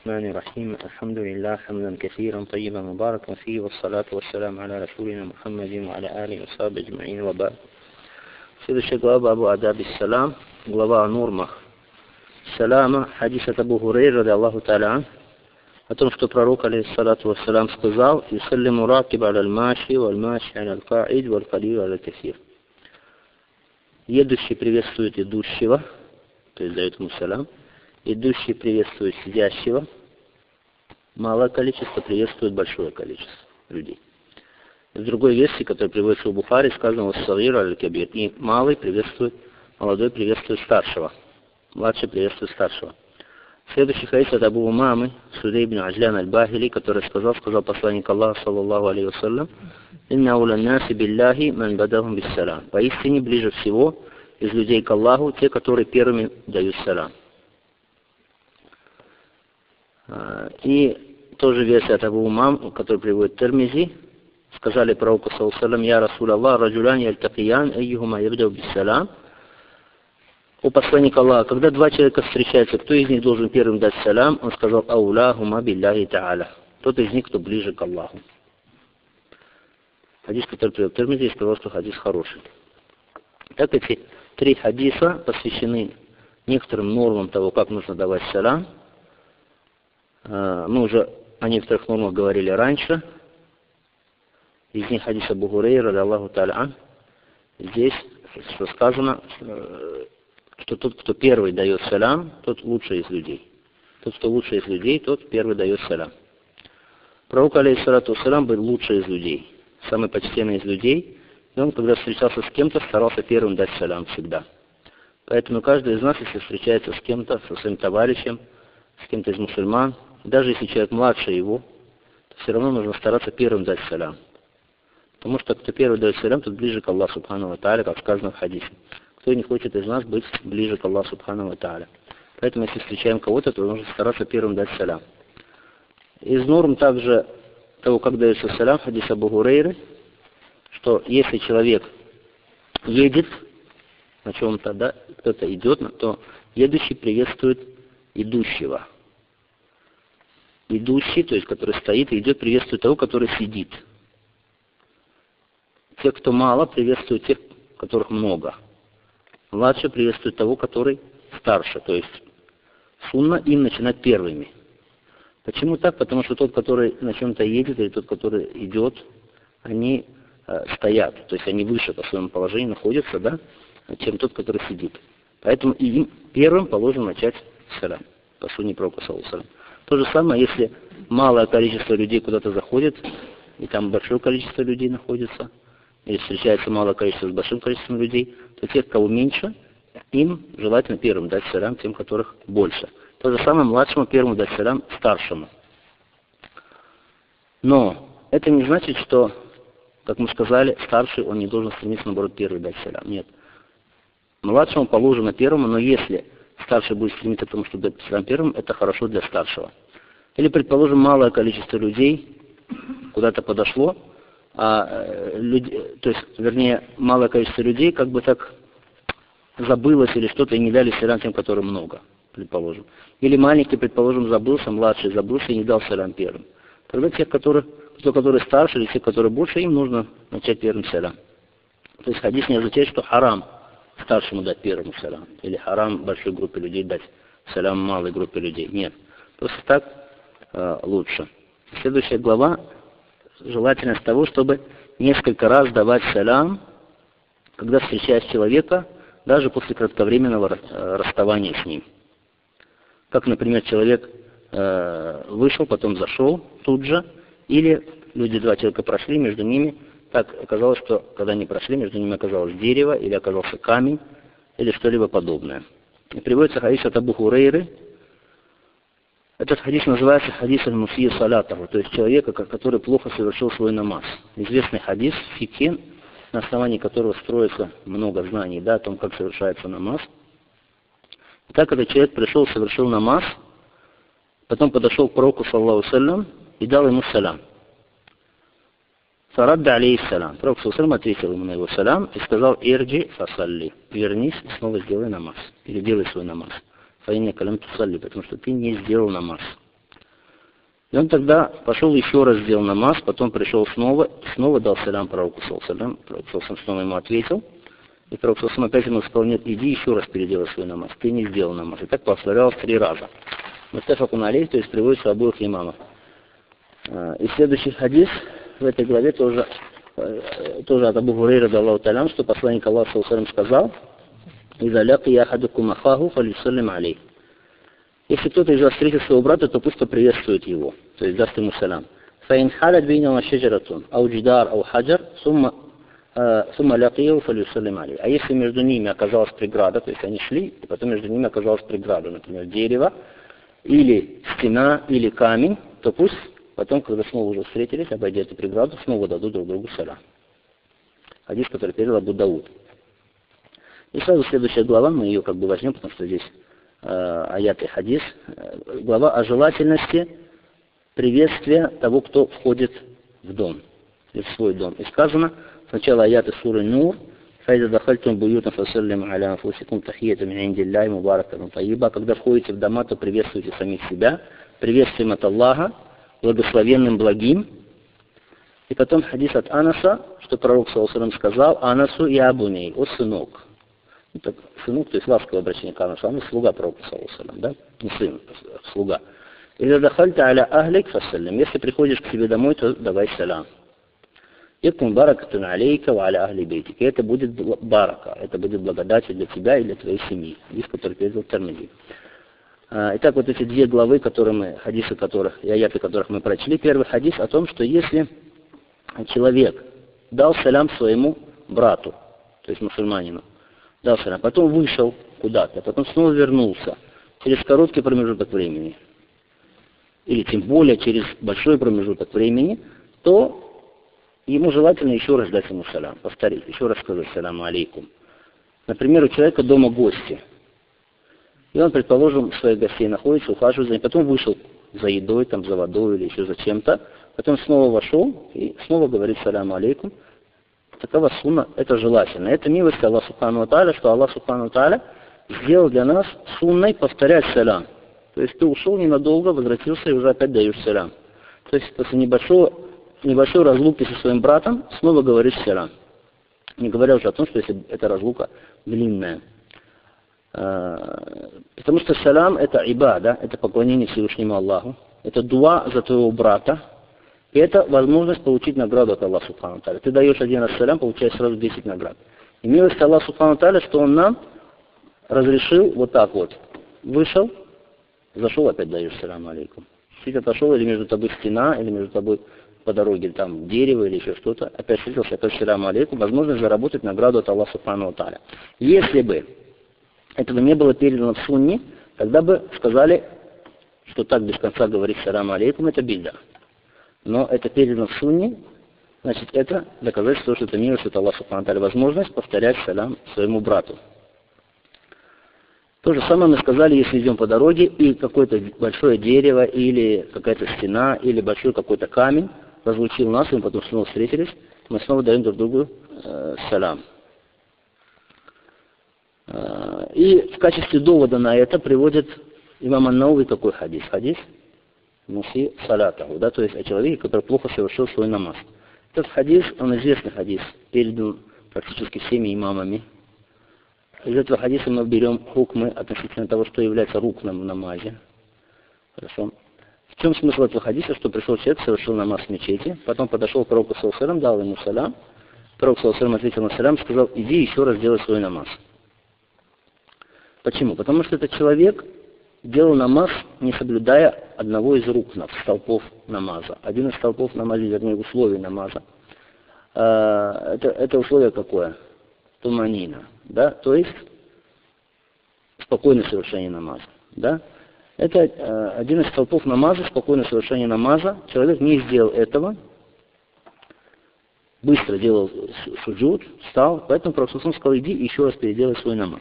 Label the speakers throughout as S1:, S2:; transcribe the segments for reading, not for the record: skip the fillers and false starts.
S1: الرحمن الرحيم الحمد لله حمدا كثيرا طيبا مباركا فيه والصلاة والسلام على رسولنا محمد وعلى آله وصحبه أجمعين وبعد. Следующая глава Абу Адаби Салам, глава о нормах салама, хадис от Абу Хурейры, ради Аллаху Та'аля, о том, что пророк, алейхиссалату вассалам, сказал: «Юсаллиму ракиб аль-маши, валь-маши аль-каид, валь-калию аль-кафир». Едущий приветствует идущего, то есть дает ему салам. Идущий приветствует сидящего. Малое количество приветствует большое количество людей. В другой версии, которая приводится в Бухари, сказано: «Вассагир аль-кабир». И малый приветствует, молодой приветствует старшего. Младший приветствует старшего. Следующий хадис от Абу Умамы, Судей ибн Аджлян аль-Бахили, который сказал посланник Аллаха, саллаллаху алейхи вассалям: «Инна ауля наси билляхи ман бадахум биссалам». Поистине ближе всего из людей к Аллаху те, которые первыми дают салам. И тоже версия от Абу Умам, который приводит Тирмизи, сказали пророку, саллаллаху алейхи вассалям: «Я Расул Аллах, раджулян яльтакиян, айюхума ябдау биссалам». О посланник Аллаха, когда два человека встречаются, кто из них должен первым дать салам? Он сказал: «Ауляхума билляхи та'аля». Тот из них, кто ближе к Аллаху. Хадис, который привел Тирмизи, сказал, что хадис хороший. Так эти три хадиса посвящены некоторым нормам того, как нужно давать салам. Мы уже о некоторых нормах говорили раньше. Из них хадис Абу Хурейры, ради Аллаху Та'аля. Здесь что сказано, что тот, кто первый дает салам, тот лучший из людей. Тот, кто лучший из людей, тот первый дает салам. Пророк, алейхиссалату вассалям, был лучший из людей, самый почтенный из людей. И он, когда встречался с кем-то, старался первым дать салам всегда. Поэтому каждый из нас, если встречается с кем-то, со своим товарищем, с кем-то из мусульман, даже если человек младше его, то все равно нужно стараться первым дать салам. Потому что кто первый дает салам, тот ближе к Аллаху Субхану ва Тааля, как сказано в хадисе. Кто не хочет из нас быть ближе к Аллаху Субхану ва Тааля. Поэтому, если встречаем кого-то, то нужно стараться первым дать салам. Из норм также того, как дается салам, хадис Абу Хурейры, что если человек едет на чем-то, да, кто-то идет, то едущий приветствует идущего. Идущий, то есть который стоит и идет, приветствует того, который сидит. Те, кто мало, приветствуют тех, которых много. Младший приветствует того, который старше. То есть сунна им начинать первыми. Почему так? Потому что тот, который на чем-то едет, или тот, который идет, они стоят. То есть они выше по своему положению находятся, да, чем тот, который сидит. Поэтому и им первым положено начать салам. По сунне пророка, саллаллаху алейхи вассалям. То же самое, если малое количество людей куда-то заходит, и там большое количество людей находится, или встречается малое количество с большим количеством людей, то тех, кого меньше, им желательно первым дать салам, тем, которых больше. То же самое младшему первому дать салам старшему. Но это не значит, что, как мы сказали, старший, он не должен стремиться, наоборот, первый дать салам. Нет. Младшему положено первому, но если старший будет стремиться к тому, чтобы дать салам первым, это хорошо для старшего. Или, предположим, малое количество людей куда-то подошло, малое количество людей как бы так забылось или что-то и не дали салам тем, которым много, предположим. Или маленький, предположим, забылся, младший забылся и не дал салам первым. Тогда тех, которые старше, или те, которые больше, им нужно начать первым салам. То есть хадис не означает, что харам старшему дать первому салам. Или харам большой группе людей дать салам малой группе людей. Нет. Просто так лучше. Следующая глава. Желательность того, чтобы несколько раз давать салам, когда встречаешь человека, даже после кратковременного расставания с ним. Как, например, человек вышел, потом зашел тут же, или два человека прошли, между ними так оказалось, что когда они прошли, между ними оказалось дерево, или оказался камень, или что-либо подобное. И приводится хадис от Абу Хурейры. Этот хадис называется хадис аль-мусии салатаху, то есть человека, который плохо совершил свой намаз. Известный хадис в фикхе, на основании которого строится много знаний, да, о том, как совершается намаз. Итак, этот человек пришел, совершил намаз, потом подошел к пророку, саллаллаху алейхи вассалям, и дал ему салам. Фарадда алейхиссалям. Пророк, саллаллаху алейхи вассалям, ответил ему на его салам и сказал: «Ирджи фасалли». Вернись и снова сделай намаз. Или делай свой намаз. Потому что ты не сделал намаз. И он тогда пошел еще раз сделал намаз, потом пришел снова дал салям пророку саллаллаху. Пророк снова ему ответил. И пророк опять ему сказал: нет, иди еще раз переделай свой намаз. Ты не сделал намаз. И так повторялось 3 раза. Муттафакун алейх, то есть приводится обоих имамов. И следующий хадис в этой главе тоже от Абу Хурейра радиаллаху та'аля, что посланник Аллаха саллаллаху алейхи ва саллям сказал: «Иза лякия ахадукум ахаху фалюссаллим алейх». Если кто-то из вас встретит своего брата, то пусть поприветствует его, то есть даст ему салям. «Фаин халят бейнама шаджаратун, ау джидар, ау хаджар, сумма лякияу фалюссаллим алейх». А если между ними оказалась преграда, то есть они шли, и потом между ними оказалась преграда, например, дерево, или стена, или камень, то пусть потом, когда снова уже встретились, обойдя эту преграду, снова дадут друг другу салям. Хадис, который передал Абу Дауд. И сразу следующая глава, мы ее как бы возьмем, потому что здесь аят и хадис. Глава о желательности приветствия того, кто входит в дом, в свой дом. И сказано, сначала аят из суры Нур: «Файза дахальтум буютам фасаллим аля анфусикум тахиятам мин индилляхи мубаракатун тайиба». Когда входите в дома, то приветствуйте самих себя, приветствуем от Аллаха, благословенным, благим. И потом хадис от Анаса, что пророк саллаллаху алейхи ва саллям сказал: «Анасу и абуней», о сынок. Это сынок, то есть ласковое обращение к Анасу, он слуга пророка саллаллаху алейхи ва саллям, да? Не сын, а слуга. «Иза дахальта аля ахлик фасаллим». Если приходишь к себе домой, то давай салям. «Якун баракатун алейка ва аля ахли бейтик». И это будет барака, это будет благодать для тебя и для твоей семьи. Хадис, который передал Тирмизи. Итак, вот эти 2 главы, хадисы которых, и аяты которых мы прочли. Первый хадис о том, что если человек дал салям своему брату, то есть мусульманину, дал салям, потом вышел куда-то, потом снова вернулся через короткий промежуток времени, или тем более через большой промежуток времени, то ему желательно еще раз дать ему салям, повторить, еще раз сказать саляму алейкум. Например, у человека дома гости, и он, предположим, своих гостей находится, ухаживает за ними, потом вышел за едой, там, за водой или еще за чем-то, потом снова вошел и снова говорит саляму алейкум. Такова сунна, это желательно. Это милость Аллаха Субхану ва Тааля, что Аллах Субхану ва Тааля сделал для нас сунной повторять салям. То есть ты ушел ненадолго, возвратился и уже опять даешь салям. То есть после небольшой разлуки со своим братом снова говоришь салям. Не говоря уже о том, что если эта разлука длинная. Потому что салям это ибада, это поклонение Всевышнему Аллаху, это дуа за твоего брата, и это возможность получить награду от Аллаха Субхану ва Тааля. Ты даешь 1 раз салям, получаешь сразу 10 наград. И милость Аллаха Субхану ва Тааля, что Он нам разрешил вот так вот. Вышел, зашел, опять даешь салям алейкум. Чуть отошел, или между тобой стена, или между тобой по дороге там дерево или еще что-то, опять встретился, опять салям алейкум, возможность заработать награду от Аллаха Субхану ва Тааля. Если бы этого не было передано в сунне, тогда бы сказали, что так без конца говорить салям алейкум, это бидда. Но это передано в сунне, значит, это доказательство, что это милость от Аллаха Субхану ва Тааля, возможность повторять салям своему брату. То же самое мы сказали, если идем по дороге, и какое-то большое дерево, или какая-то стена, или большой какой-то камень разлучил нас, и мы потом снова встретились, мы снова даем друг другу салям. И в качестве довода на это приводит имам Ан-Науви такой хадис. Хадис муси салятаху, да, то есть о человеке, который плохо совершил свой намаз. Этот хадис, он известный хадис, передан практически всеми имамами. Из этого хадиса мы берем хукмы относительно того, что является рукном в намазе. Хорошо. В чем смысл этого хадиса? Что пришел человек, совершил намаз в мечети, потом подошел к пророку саллаллаху алейхи ва саллям, дал ему салям. Пророк саллаллаху алейхи ва саллям ответил на салям, сказал: иди еще раз делай свой намаз. Почему? Потому что этот человек делал намаз, не соблюдая одного из рукнов, столпов намаза. Один из столпов намаза, вернее, условий намаза. Это условие какое? Туманина, да, то есть спокойное совершение намаза, да. Это один из столпов намаза, спокойное совершение намаза. Человек не сделал этого, быстро делал суджуд, встал, поэтому Пророк сказал: иди и еще раз переделай свой намаз.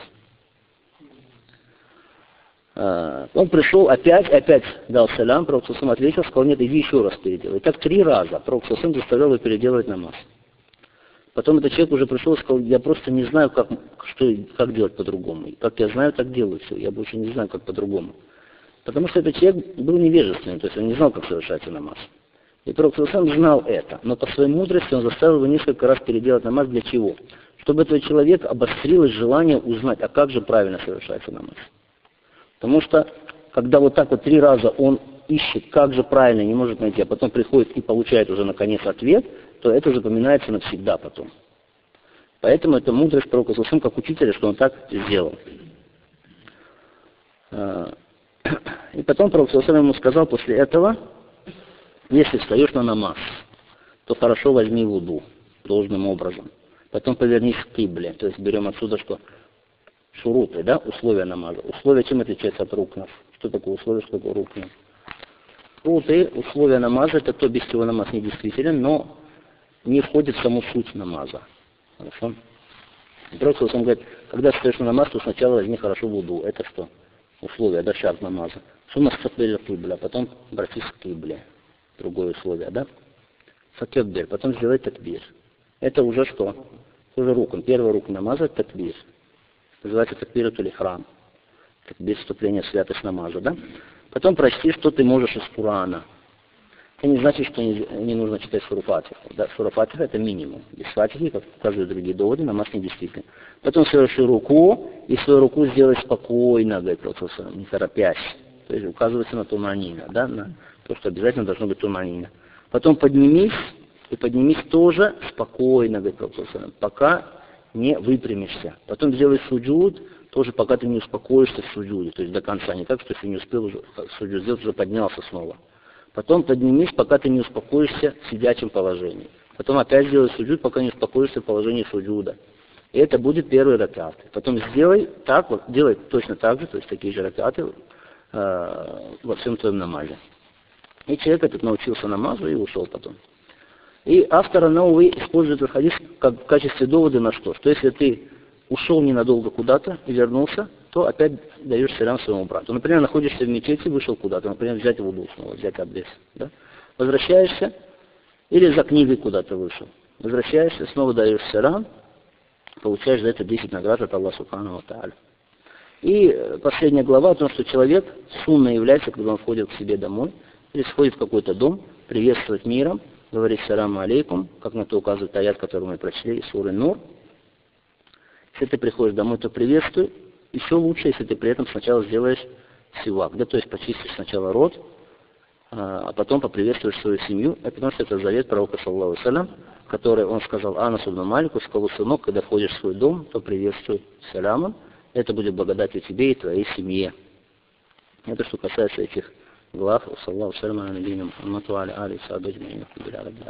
S1: Он пришел, опять дал салям, Пророк ответил, сказал: нет, иди еще раз переделай. И так 3 раза Пророк заставлял его переделывать намаз. Потом этот человек уже пришел и сказал: я просто не знаю, как делать по-другому. Как я знаю, так делаю все. Я больше не знаю, как по-другому. Потому что этот человек был невежественный, то есть он не знал, как совершается намаз. И Пророк сам знал это, но по своей мудрости он заставил его несколько раз переделать намаз. Для чего? Чтобы этот человек обострилось желание узнать, а как же правильно совершается намаз. Потому что, когда вот так вот 3 раза он ищет, как же правильно, не может найти, а потом приходит и получает уже наконец ответ, то это запоминается навсегда потом. Поэтому это мудрость Пророка как учителя, что он так сделал. И потом Пророк ему сказал после этого: если встаешь на намаз, то хорошо возьми вуду должным образом. Потом повернись к кибле. То есть берем отсюда, что шуруты, да, условия намаза. Условия чем отличаются от рукнов? Что такое условие, что такое рукны? Шуруты, условия намаза, это то, без чего намаз не действителен, но не входит в саму суть намаза. Хорошо? И Пророк говорит, когда встаешь на намаз, то сначала возьми хорошо вуду. Это что? Условия, да, шарт намаза. Сумма стапеля кибля, потом обратись к кибле. Другое условие, да? Факеббир, потом сделай такбир. Это уже что? Уже рукн. Первый рукн намаза — такбир. Называется такбиратуль ихрам. Такбир — вступление в святость намаза, да? Потом прочти, что ты можешь из Курана. Это не значит, что не нужно читать суру Фатиху. Да? Сура Фатиха — это минимум. Без Фатихи, как указывают другие доводы, намаз не действителен. Потом соверши руку, и свою руку сделай спокойно, говорит Пророк, не торопясь. То есть указывается на туманина, да? На то, что обязательно должно быть туманина. Потом поднимись, и поднимись тоже спокойно, говорит Пророк, пока не выпрямишься. Потом сделай суджуд, тоже пока ты не успокоишься в суджуде, то есть до конца. Не так, что если не успел уже суджуд сделать, уже поднялся снова. Потом поднимись, пока ты не успокоишься в сидячем положении. Потом опять сделай суджуд, пока не успокоишься в положении суджуда. И это будет первый ракат. Потом сделай так, вот, делай точно так же, то есть такие же ракаты во всем твоем намазе. И человек этот научился намазу и ушел потом. И автор Науи использует этот хадис как в качестве довода на что? Что если ты ушел ненадолго куда-то и вернулся, то опять даешь селям своему брату. Например, находишься в мечети, вышел куда-то, например, взять вуду снова, взять абдес. Да? Возвращаешься, или за книгой куда-то вышел. Возвращаешься, снова даешь селям, получаешь за это 10 наград от Аллаха Субхану ва Тааля. И последняя глава о том, что человек сунна является, когда он входит к себе домой, или входит в какой-то дом, приветствовать миром, говорить саламу алейкум, как на то указывает аят, который мы прочли, из суры Нур. Если ты приходишь домой, то приветствуй. Еще лучше, если ты при этом сначала сделаешь сивак, да, то есть почистишь сначала рот, а потом поприветствуешь свою семью, потому что это завет пророка, саллаллаху алейхи ва саллям, который он сказал Анасу ибн Малику, сказал: сынок, когда входишь в свой дом, то приветствуй салямом, это будет благодатью тебе и твоей семье. Это что касается этих глав. Саллаллаху алейхи ва саллям,